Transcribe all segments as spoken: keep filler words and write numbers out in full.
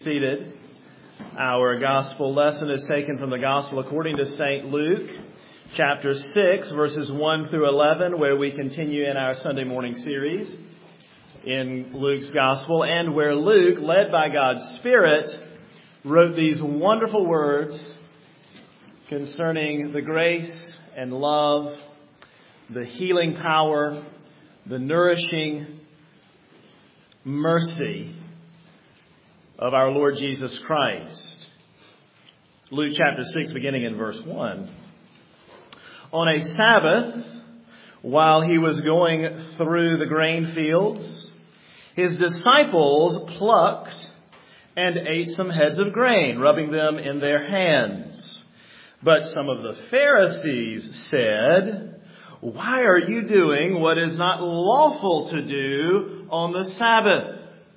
Seated. Our gospel lesson is taken from the gospel according to Saint Luke, chapter six, verses one through eleven, where we continue in our Sunday morning series in Luke's gospel, and where Luke, led by God's Spirit, wrote these wonderful words concerning the grace and love, the healing power, the nourishing mercy of our Lord Jesus Christ. Luke chapter six, beginning in verse one. On a Sabbath, while he was going through the grain fields, his disciples plucked and ate some heads of grain, rubbing them in their hands. But some of the Pharisees said, "Why are you doing what is not lawful to do on the Sabbath?"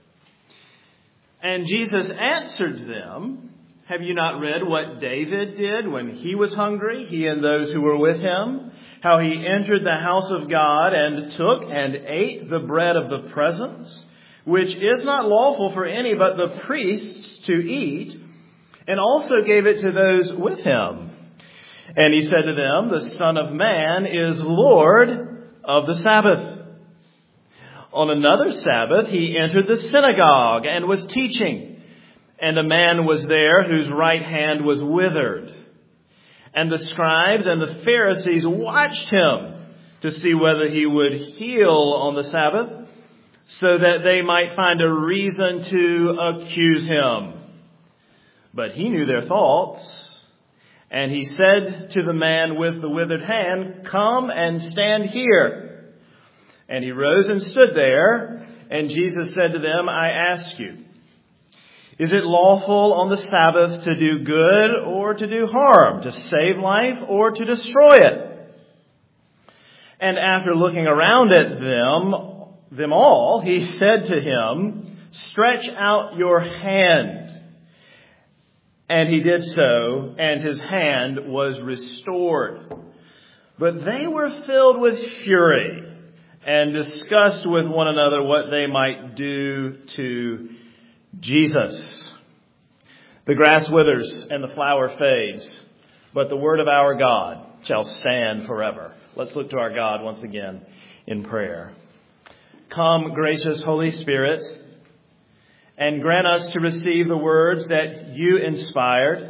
And Jesus answered them, "Have you not read what David did when he was hungry, he and those who were with him? How he entered the house of God and took and ate the bread of the presence, which is not lawful for any but the priests to eat, and also gave it to those with him. And he said to them, 'The Son of Man is Lord of the Sabbath.' On another Sabbath, he entered the synagogue and was teaching. And a man was there whose right hand was withered. And the scribes and the Pharisees watched him to see whether he would heal on the Sabbath, so that they might find a reason to accuse him. But he knew their thoughts. And he said to the man with the withered hand, 'Come and stand here.' And he rose and stood there, and Jesus said to them, 'I ask you, is it lawful on the Sabbath to do good or to do harm, to save life or to destroy it?' And after looking around at them, them all, he said to him, 'Stretch out your hand.' And he did so, and his hand was restored. But they were filled with fury and discussed with one another what they might do to Jesus. The grass withers and the flower fades, but the word of our God shall stand forever." Let's look to our God once again in prayer. Come, gracious Holy Spirit, and grant us to receive the words that you inspired,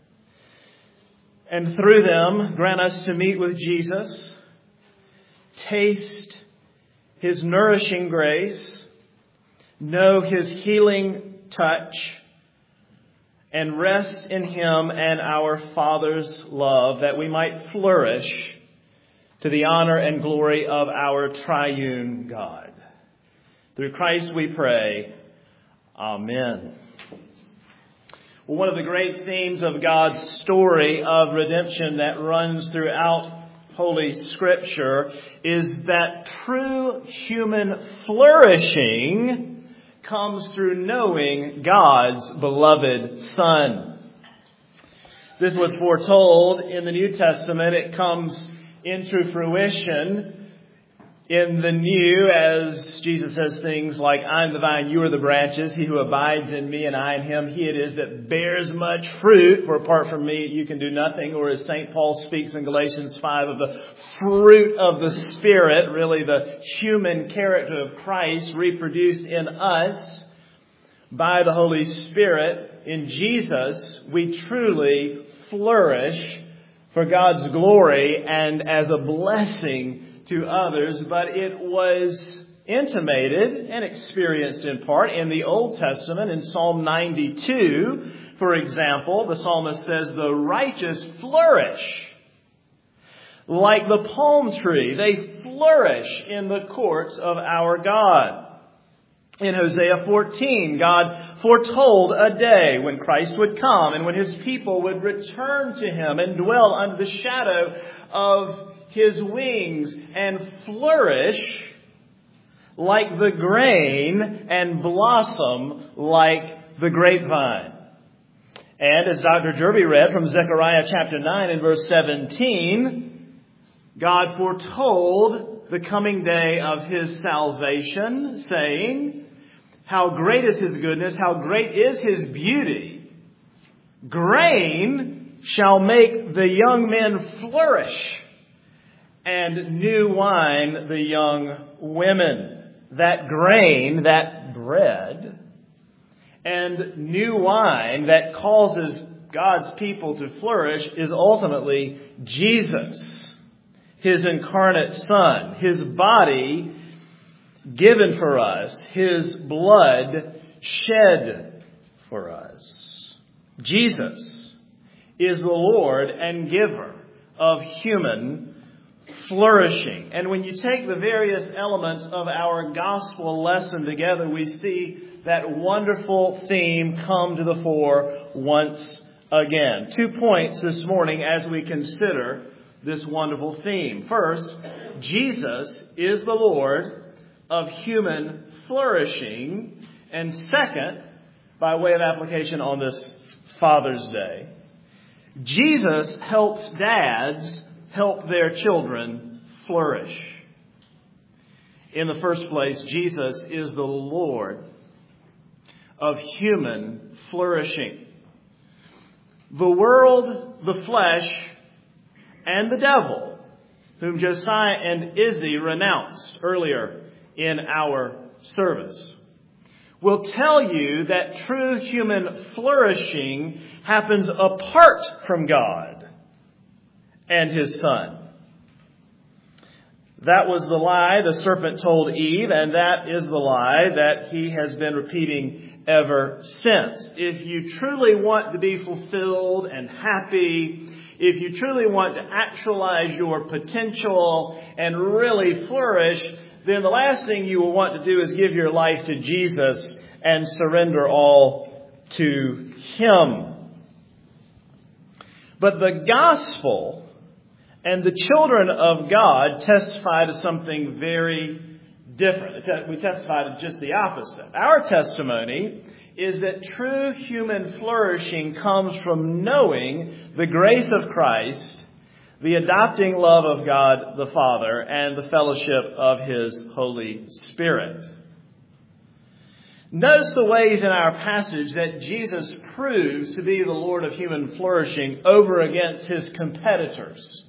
and through them grant us to meet with Jesus, taste his nourishing grace, know his healing touch, and rest in him and our Father's love, that we might flourish to the honor and glory of our triune God. Through Christ we pray. Amen. Well, one of the great themes of God's story of redemption that runs throughout Holy Scripture is that true human flourishing comes through knowing God's beloved Son. This was foretold in the New Testament. It comes into fruition in the New, as Jesus says things like, "I am the vine, you are the branches. He who abides in me and I in him, he it is that bears much fruit. For apart from me, you can do nothing." Or as Saint Paul speaks in Galatians five of the fruit of the Spirit, really the human character of Christ reproduced in us by the Holy Spirit. In Jesus, we truly flourish for God's glory and as a blessing to others, but it was intimated and experienced in part in the Old Testament. In Psalm ninety-two, for example, the psalmist says, "The righteous flourish like the palm tree. They flourish in the courts of our God." In Hosea fourteen, God foretold a day when Christ would come and when his people would return to him and dwell under the shadow of his wings and flourish like the grain and blossom like the grapevine. And as Doctor Jerby read from Zechariah chapter nine and verse seventeen, God foretold the coming day of his salvation, saying, how great is his goodness, how great is his beauty, grain shall make the young men flourish, and new wine the young women. That grain, that bread, and new wine that causes God's people to flourish is ultimately Jesus, his incarnate Son, his body given for us, his blood shed for us. Jesus is the Lord and giver of human flourishing. And when you take the various elements of our gospel lesson together, we see that wonderful theme come to the fore once again. Two points this morning as we consider this wonderful theme. First, Jesus is the Lord of human flourishing. And second, by way of application on this Father's Day, Jesus helps dads help their children flourish. In the first place, Jesus is the Lord of human flourishing. The world, the flesh, and the devil, whom Josiah and Izzy renounced earlier in our service, will tell you that true human flourishing happens apart from God and his Son. That was the lie the serpent told Eve, and that is the lie that he has been repeating ever since. If you truly want to be fulfilled and happy, if you truly want to actualize your potential and really flourish, then the last thing you will want to do is give your life to Jesus and surrender all to him. But the gospel and the children of God testify to something very different. We testify to just the opposite. Our testimony is that true human flourishing comes from knowing the grace of Christ, the adopting love of God the Father, and the fellowship of his Holy Spirit. Notice the ways in our passage that Jesus proves to be the Lord of human flourishing over against his competitors.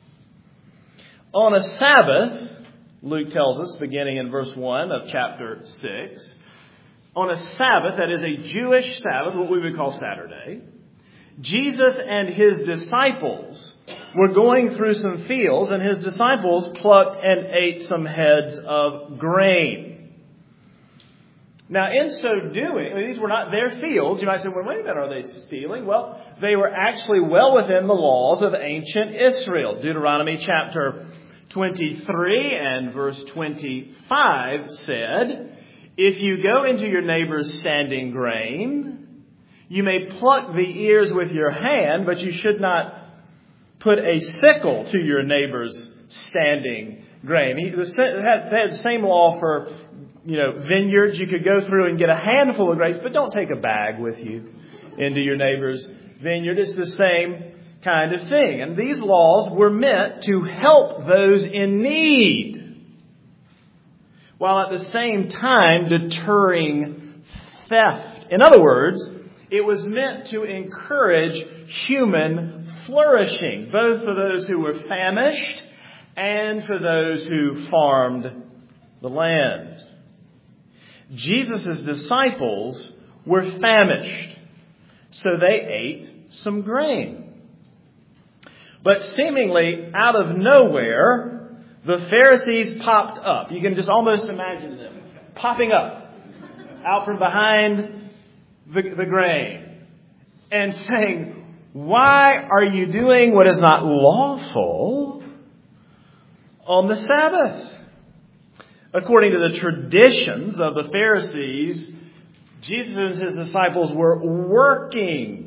On a Sabbath, Luke tells us, beginning in verse one of chapter six, on a Sabbath, that is a Jewish Sabbath, what we would call Saturday, Jesus and his disciples were going through some fields, and his disciples plucked and ate some heads of grain. Now, in so doing, I mean, these were not their fields. You might say, well, wait a minute, are they stealing? Well, they were actually well within the laws of ancient Israel. Deuteronomy chapter twenty-three and verse twenty-five said, if you go into your neighbor's standing grain, you may pluck the ears with your hand, but you should not put a sickle to your neighbor's standing grain. He, the, they had the same law for, you know, vineyards. You could go through and get a handful of grapes, but don't take a bag with you into your neighbor's vineyard. It's the same kind of thing. And these laws were meant to help those in need, while at the same time deterring theft. In other words, it was meant to encourage human flourishing, both for those who were famished and for those who farmed the land. Jesus' disciples were famished, so they ate some grain. But seemingly out of nowhere, the Pharisees popped up. You can just almost imagine them popping up out from behind the, the grain and saying, why are you doing what is not lawful on the Sabbath? According to the traditions of the Pharisees, Jesus and his disciples were working.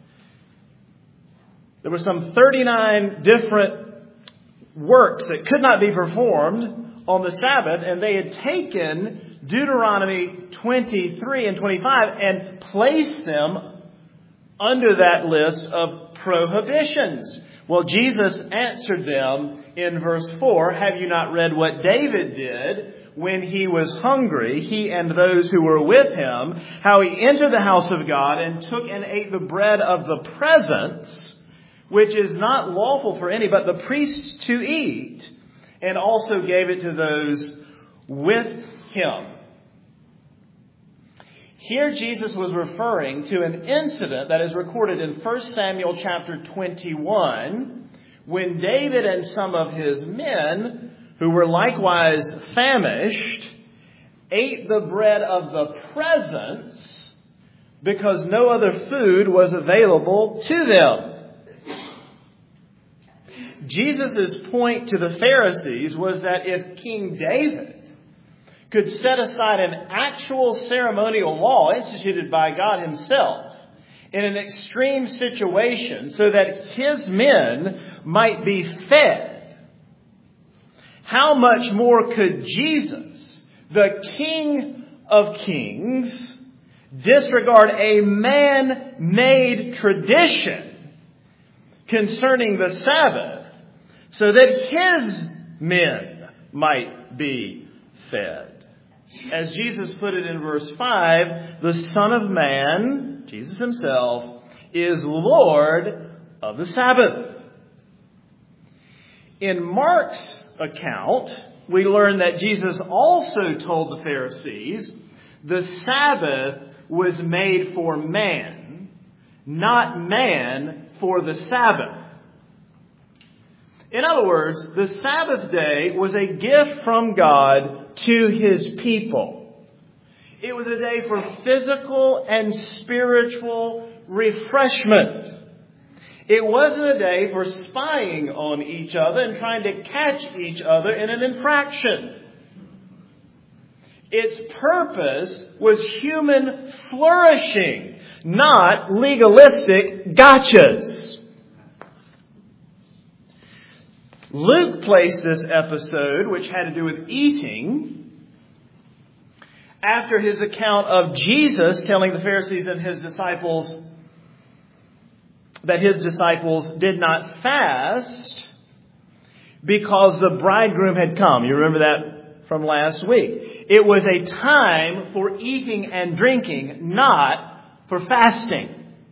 There were some thirty-nine different works that could not be performed on the Sabbath, and they had taken Deuteronomy twenty-three and twenty-five and placed them under that list of prohibitions. Well, Jesus answered them in verse four, have you not read what David did when he was hungry, he and those who were with him, how he entered the house of God and took and ate the bread of the presence, which is not lawful for any but the priests to eat, and also gave it to those with him. Here Jesus was referring to an incident that is recorded in First Samuel chapter twenty-one, when David and some of his men, who were likewise famished, ate the bread of the presence because no other food was available to them. Jesus' point to the Pharisees was that if King David could set aside an actual ceremonial law instituted by God himself in an extreme situation so that his men might be fed, how much more could Jesus, the King of Kings, disregard a man-made tradition concerning the Sabbath so that his men might be fed? As Jesus put it in verse five, the Son of Man, Jesus himself, is Lord of the Sabbath. In Mark's account, we learn that Jesus also told the Pharisees the Sabbath was made for man, not man for the Sabbath. In other words, the Sabbath day was a gift from God to his people. It was a day for physical and spiritual refreshment. It wasn't a day for spying on each other and trying to catch each other in an infraction. Its purpose was human flourishing, not legalistic gotchas. Luke placed this episode, which had to do with eating, after his account of Jesus telling the Pharisees and his disciples that his disciples did not fast because the bridegroom had come. You remember that from last week. It was a time for eating and drinking, not for fasting.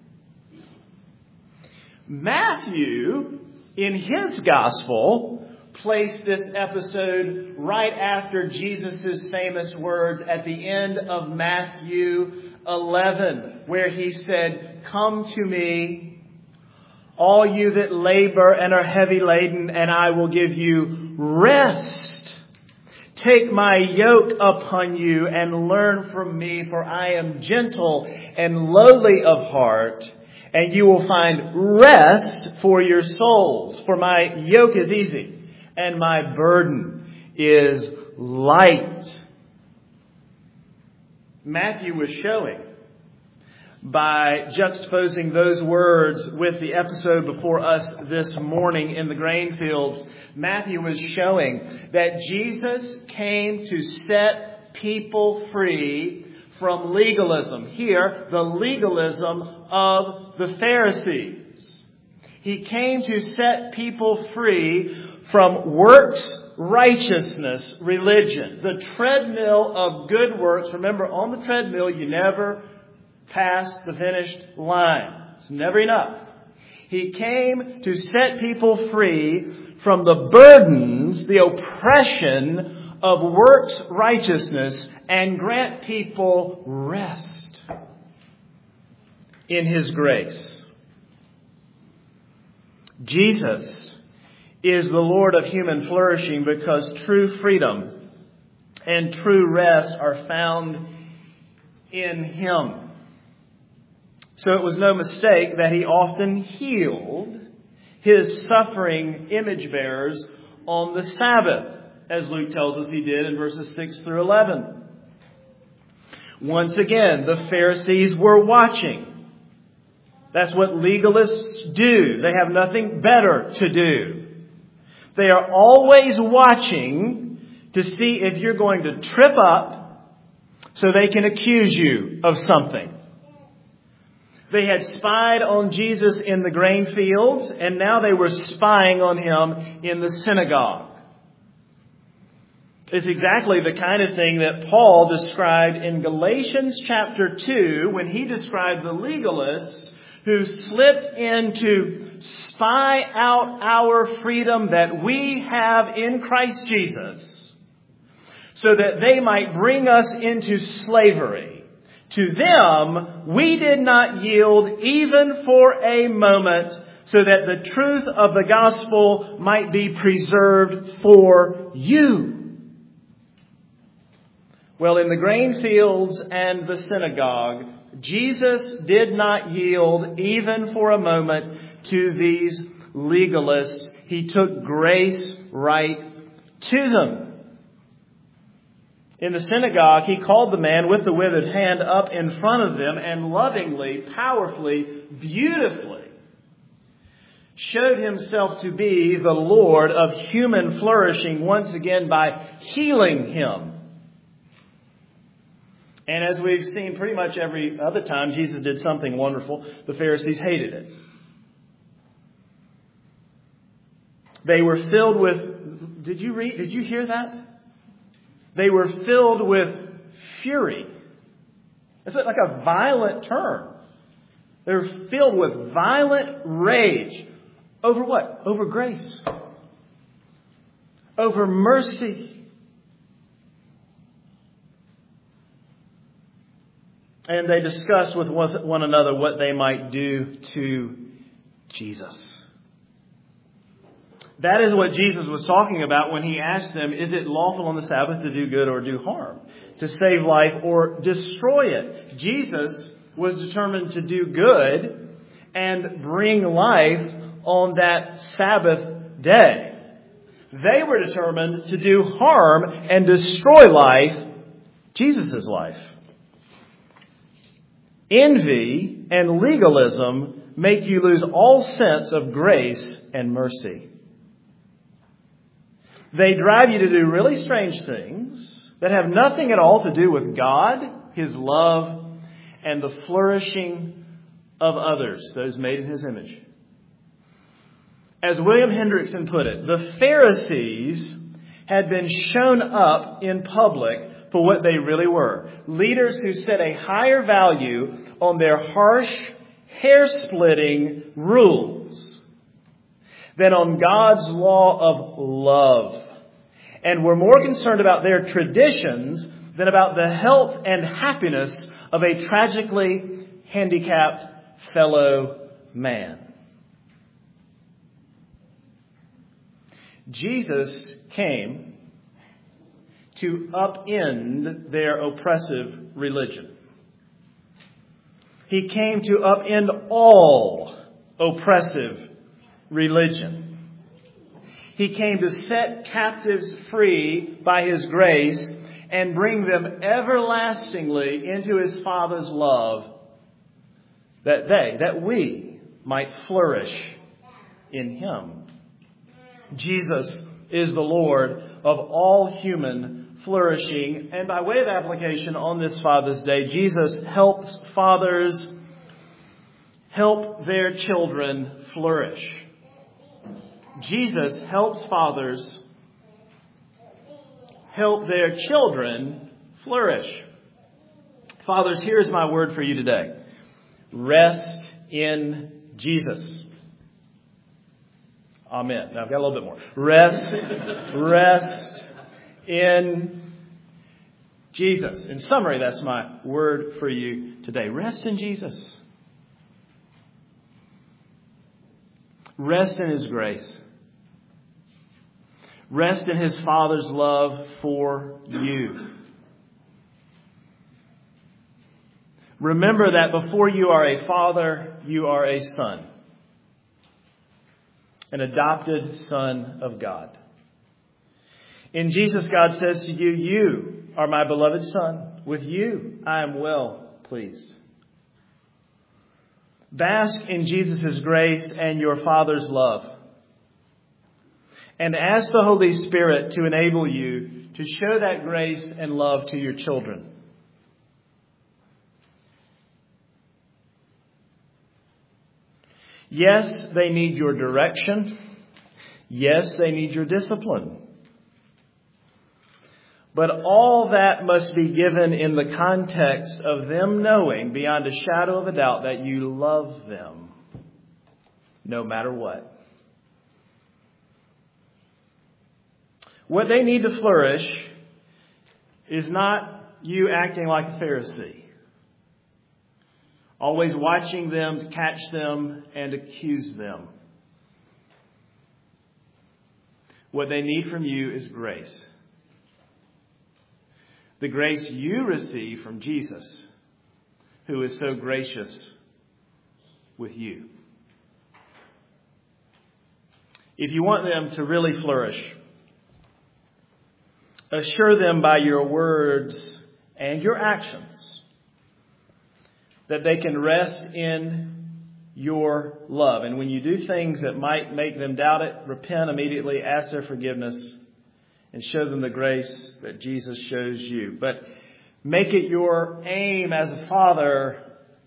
Matthew, in his gospel, placed this episode right after Jesus' famous words at the end of Matthew eleven, where he said, "Come to me, all you that labor and are heavy laden, and I will give you rest. Take my yoke upon you and learn from me, for I am gentle and lowly of heart, and you will find rest for your souls. For my yoke is easy and my burden is light." Matthew was showing, by juxtaposing those words with the episode before us this morning in the grain fields, Matthew was showing that Jesus came to set people free from legalism. Here, the legalism of the Pharisees. He came to set people free from works righteousness religion. The treadmill of good works. Remember, on the treadmill, you never pass the finished line. It's never enough. He came to set people free from the burdens, the oppression of works righteousness, and grant people rest in his grace. Jesus is the Lord of human flourishing because true freedom and true rest are found in him. So it was no mistake that he often healed his suffering image bearers on the Sabbath, as Luke tells us he did in verses six through eleven. Once again, the Pharisees were watching. That's what legalists do. They have nothing better to do. They are always watching to see if you're going to trip up so they can accuse you of something. They had spied on Jesus in the grain fields, and now they were spying on him in the synagogue. It's exactly the kind of thing that Paul described in Galatians chapter two when he described the legalists who slipped in to spy out our freedom that we have in Christ Jesus so that they might bring us into slavery. To them, we did not yield even for a moment so that the truth of the gospel might be preserved for you. Well, in the grain fields and the synagogue, Jesus did not yield even for a moment to these legalists. He took grace right to them. In the synagogue, he called the man with the withered hand up in front of them and lovingly, powerfully, beautifully showed himself to be the Lord of human flourishing once again by healing him. And as we've seen pretty much every other time Jesus did something wonderful, the Pharisees hated it. They were filled with, did you read, did you hear that? They were filled with fury. It's like a violent term. They were filled with violent rage. Over what? Over grace. Over mercy. And they discussed with one another what they might do to Jesus. That is what Jesus was talking about when he asked them, is it lawful on the Sabbath to do good or do harm? To save life or destroy it? Jesus was determined to do good and bring life on that Sabbath day. They were determined to do harm and destroy life, Jesus' life. Envy and legalism make you lose all sense of grace and mercy. They drive you to do really strange things that have nothing at all to do with God, His love, and the flourishing of others, those made in His image. As William Hendrickson put it, the Pharisees had been shown up in public for what they really were. Leaders who set a higher value on their harsh, hair-splitting rules than on God's law of love, and were more concerned about their traditions than about the health and happiness of a tragically handicapped fellow man. Jesus came to upend their oppressive religion. He came to upend all oppressive religion. He came to set captives free by His grace and bring them everlastingly into His Father's love, that they, that we might flourish in Him. Jesus is the Lord of all human flourishing. And by way of application on this Father's Day, Jesus helps fathers help their children flourish. Jesus helps fathers help their children flourish. Fathers, here's my word for you today. Rest in Jesus. Amen. Now I've got a little bit more. Rest, rest in Jesus. In summary, that's my word for you today. Rest in Jesus. Rest in His grace. Rest in His Father's love for you. Remember that before you are a father, you are a son. An adopted son of God. In Jesus, God says to you, you are my beloved Son. With you, I am well pleased. Bask in Jesus' grace and your Father's love. And ask the Holy Spirit to enable you to show that grace and love to your children. Yes, they need your direction. Yes, they need your discipline. But all that must be given in the context of them knowing beyond a shadow of a doubt that you love them no matter what. What they need to flourish is not you acting like a Pharisee, always watching them to catch them and accuse them. What they need from you is grace. The grace you receive from Jesus, who is so gracious with you. If you want them to really flourish, assure them by your words and your actions that they can rest in your love. And when you do things that might make them doubt it, repent immediately, ask their forgiveness, and show them the grace that Jesus shows you. But make it your aim as a father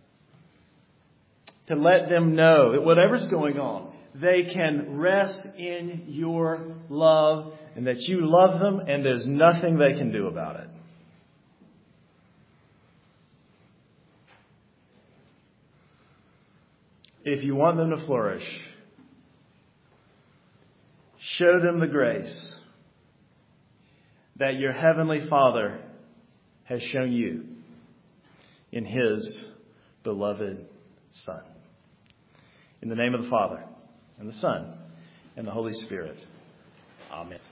to let them know that whatever's going on, they can rest in your love and that you love them and there's nothing they can do about it. If you want them to flourish, show them the grace that your Heavenly Father has shown you in His beloved Son. In the name of the Father, and the Son, and the Holy Spirit. Amen.